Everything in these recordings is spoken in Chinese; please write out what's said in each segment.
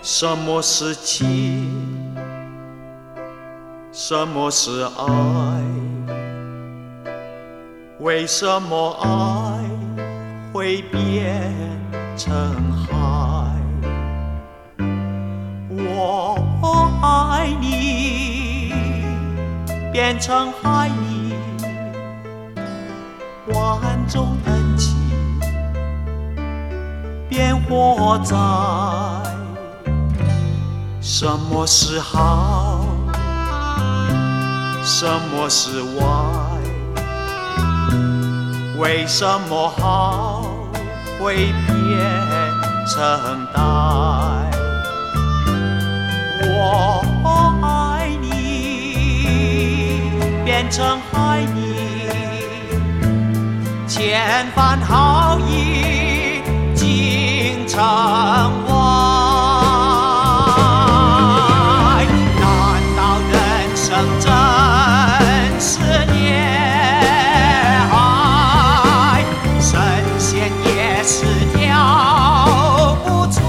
什么是情？什么是爱？为什么爱会变成海？我爱你，变成海里万种恩情，变活在什么是好，什么是坏？为什么好会变成歹？我爱你，变成海你，千番好意尽成歪。难道人生真是孽海？神仙也是跳不出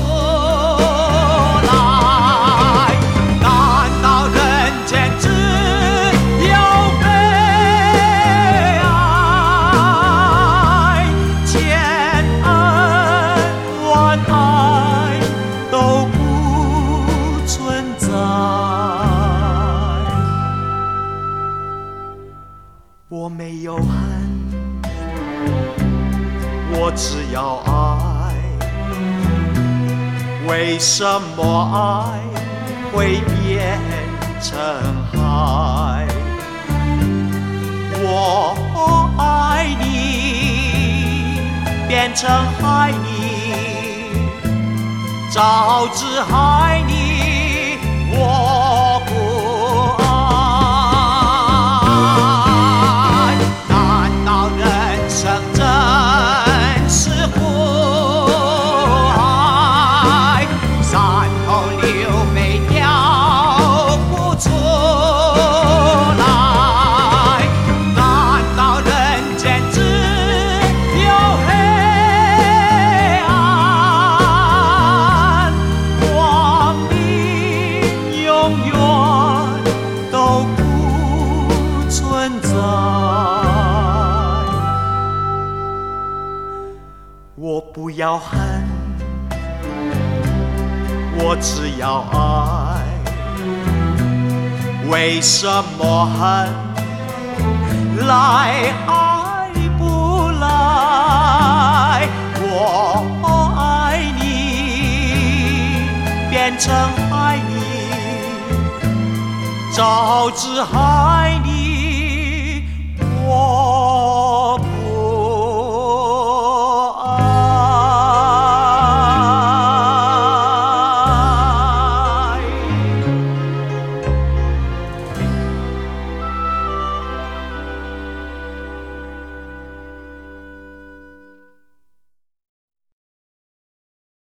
来。难道人间只有悲哀？千恩万爱都不存在。我没有恨，我只要爱。为什么爱会变成海？我爱你，变成海你，早知害你，我不爱。难道人生真是苦海？山头流水跳不出来。难道人间只有黑暗？光明永远都不存在。我不要恨，我只要爱。为什么恨来爱不来？我爱你，变成海你，早知害你。